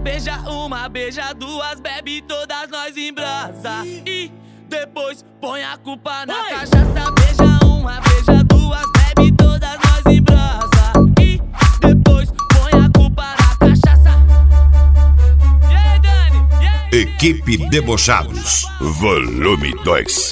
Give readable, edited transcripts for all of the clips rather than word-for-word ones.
beija uma, beija duas, bebe todas nós em brasa. E depois põe a culpa na cachaça. Beija uma, beija duas, bebe todas nós em brasa. E depois põe a culpa na cachaça. E aí, Dani? E aí? Equipe Debochados, volume 2.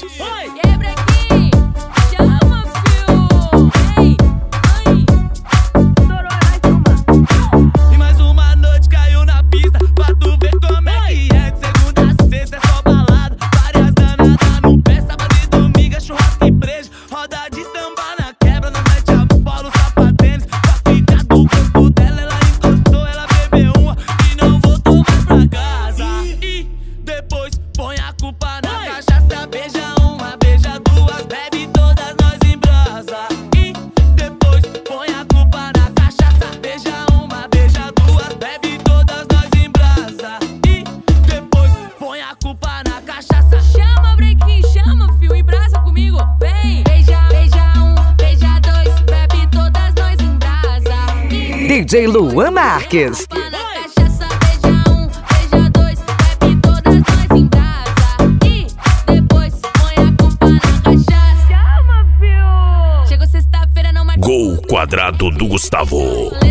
DJ Luan Marques. Gol quadrado do Gustavo.